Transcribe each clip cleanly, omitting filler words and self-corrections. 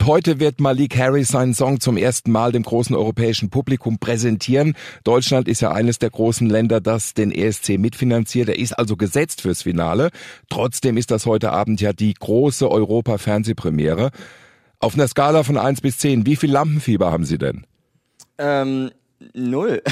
heute wird Malik Harris seinen Song zum ersten Mal dem großen europäischen Publikum präsentieren. Deutschland ist ja eines der großen Länder, das den ESC mitfinanziert. Er ist also gesetzt fürs Finale. Trotzdem ist das heute Abend ja die große Europa-Fernsehpremiere. Auf einer Skala von 1 bis 10, wie viel Lampenfieber haben Sie denn? 0.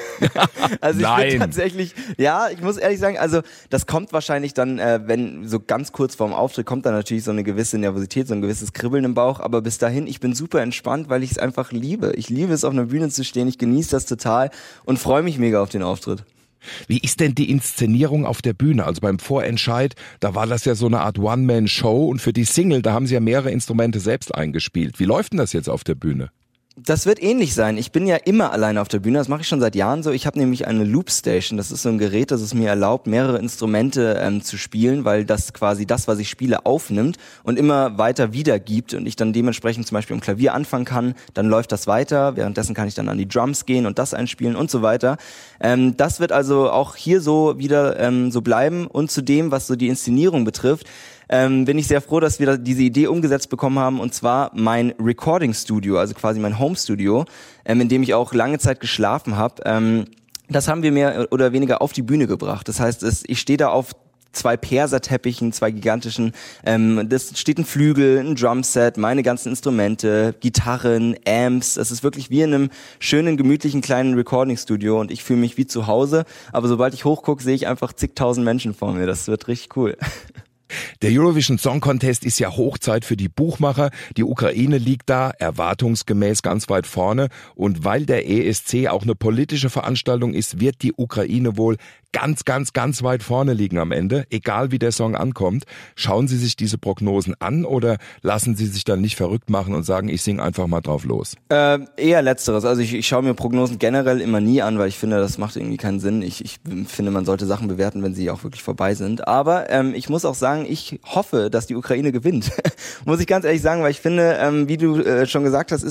Also ich bin tatsächlich, ja, ich muss ehrlich sagen, also das kommt wahrscheinlich dann, wenn so ganz kurz vorm Auftritt kommt dann natürlich so eine gewisse Nervosität, so ein gewisses Kribbeln im Bauch, aber bis dahin, ich bin super entspannt, weil ich es einfach liebe. Ich liebe es, auf einer Bühne zu stehen, ich genieße das total und freue mich mega auf den Auftritt. Wie ist denn die Inszenierung auf der Bühne? Also beim Vorentscheid, da war das ja so eine Art One-Man-Show und für die Single, da haben Sie ja mehrere Instrumente selbst eingespielt. Wie läuft denn das jetzt auf der Bühne? Das wird ähnlich sein. Ich bin ja immer alleine auf der Bühne. Das mache ich schon seit Jahren so. Ich habe nämlich eine Loopstation. Das ist so ein Gerät, das es mir erlaubt, mehrere Instrumente zu spielen, weil das quasi das, was ich spiele, aufnimmt und immer weiter wiedergibt und ich dann dementsprechend zum Beispiel am Klavier anfangen kann. Dann läuft das weiter. Währenddessen kann ich dann an die Drums gehen und das einspielen und so weiter. Das wird also auch hier so wieder so bleiben. Und zu dem, was so die Inszenierung betrifft, bin ich sehr froh, dass wir diese Idee umgesetzt bekommen haben, und zwar mein Recording Studio, also quasi mein Home Studio, in dem ich auch lange Zeit geschlafen habe. Das haben wir mehr oder weniger auf die Bühne gebracht. Das heißt, ich stehe da auf 2 Perserteppichen, 2 gigantischen, das steht ein Flügel, ein Drumset, meine ganzen Instrumente, Gitarren, Amps, das ist wirklich wie in einem schönen, gemütlichen kleinen Recording-Studio und ich fühle mich wie zu Hause, aber sobald ich hochgucke, sehe ich einfach zigtausend Menschen vor mir, das wird richtig cool. Der Eurovision Song Contest ist ja Hochzeit für die Buchmacher. Die Ukraine liegt da erwartungsgemäß ganz weit vorne. Und weil der ESC auch eine politische Veranstaltung ist, wird die Ukraine wohl ganz weit vorne liegen am Ende, egal wie der Song ankommt. Schauen Sie sich diese Prognosen an oder lassen Sie sich dann nicht verrückt machen und sagen, ich singe einfach mal drauf los? Eher Letzteres. Also ich schaue mir Prognosen generell immer nie an, weil ich finde, das macht irgendwie keinen Sinn. Ich finde, man sollte Sachen bewerten, wenn sie auch wirklich vorbei sind. Aber ich muss auch sagen, ich hoffe, dass die Ukraine gewinnt. Muss ich ganz ehrlich sagen, weil ich finde, wie du schon gesagt hast,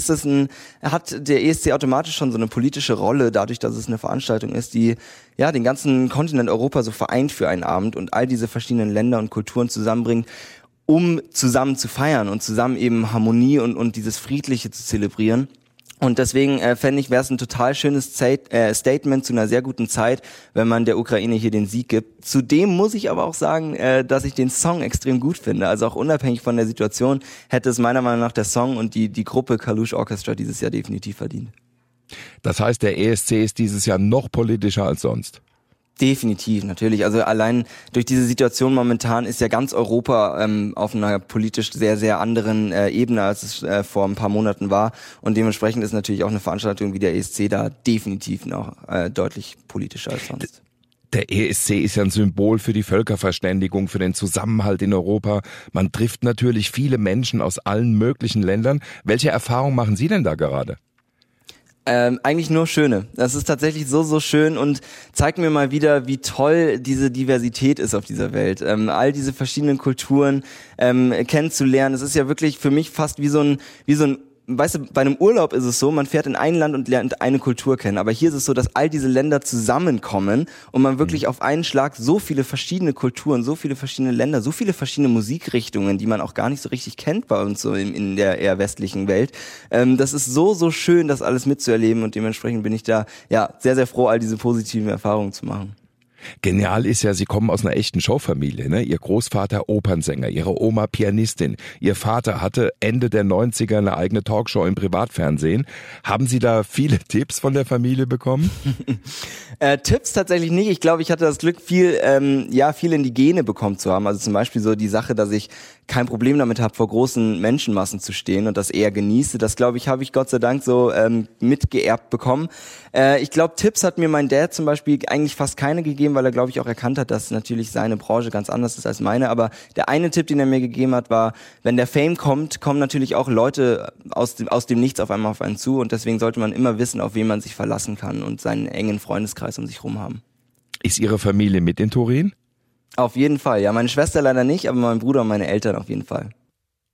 hat der ESC automatisch schon so eine politische Rolle, dadurch, dass es eine Veranstaltung ist, die ja den ganzen Kontinent Europa so vereint für einen Abend und all diese verschiedenen Länder und Kulturen zusammenbringt, um zusammen zu feiern und zusammen eben Harmonie und dieses Friedliche zu zelebrieren. Und deswegen fände ich, wäre es ein total schönes Statement zu einer sehr guten Zeit, wenn man der Ukraine hier den Sieg gibt. Zudem muss ich aber auch sagen, dass ich den Song extrem gut finde. Also auch unabhängig von der Situation hätte es meiner Meinung nach der Song und die Gruppe Kalush Orchestra dieses Jahr definitiv verdient. Das heißt, der ESC ist dieses Jahr noch politischer als sonst? Definitiv, natürlich. Also allein durch diese Situation momentan ist ja ganz Europa auf einer politisch sehr, sehr anderen Ebene, als es vor ein paar Monaten war. Und dementsprechend ist natürlich auch eine Veranstaltung wie der ESC da definitiv noch deutlich politischer als sonst. Der ESC ist ja ein Symbol für die Völkerverständigung, für den Zusammenhalt in Europa. Man trifft natürlich viele Menschen aus allen möglichen Ländern. Welche Erfahrungen machen Sie denn da gerade? Eigentlich nur schöne. Das ist tatsächlich so schön und zeigt mir mal wieder, wie toll diese Diversität ist auf dieser Welt. All diese verschiedenen Kulturen kennenzulernen. Es ist ja wirklich für mich fast wie so ein, weißt du, bei einem Urlaub ist es so, man fährt in ein Land und lernt eine Kultur kennen. Aber hier ist es so, dass all diese Länder zusammenkommen und man wirklich auf einen Schlag so viele verschiedene Kulturen, so viele verschiedene Länder, so viele verschiedene Musikrichtungen, die man auch gar nicht so richtig kennt bei uns so in der eher westlichen Welt. Das ist so schön, das alles mitzuerleben und dementsprechend bin ich da ja sehr, sehr froh, all diese positiven Erfahrungen zu machen. Genial ist ja, Sie kommen aus einer echten Showfamilie, ne? Ihr Großvater Opernsänger, Ihre Oma Pianistin, Ihr Vater hatte Ende der 90er eine eigene Talkshow im Privatfernsehen. Haben Sie da viele Tipps von der Familie bekommen? Tipps tatsächlich nicht. Ich glaube, ich hatte das Glück, viel in die Gene bekommen zu haben. Also zum Beispiel so die Sache, dass ich kein Problem damit habe, vor großen Menschenmassen zu stehen und das eher genieße. Das, glaube ich, habe ich Gott sei Dank so mitgeerbt bekommen. Ich glaube, Tipps hat mir mein Dad zum Beispiel eigentlich fast keine gegeben, weil er, glaube ich, auch erkannt hat, dass natürlich seine Branche ganz anders ist als meine. Aber der eine Tipp, den er mir gegeben hat, war, wenn der Fame kommt, kommen natürlich auch Leute aus dem Nichts auf einmal auf einen zu. Und deswegen sollte man immer wissen, auf wen man sich verlassen kann und seinen engen Freundeskreis um sich rum haben. Ist Ihre Familie mit in Turin? Auf jeden Fall, ja. Meine Schwester leider nicht, aber mein Bruder und meine Eltern auf jeden Fall.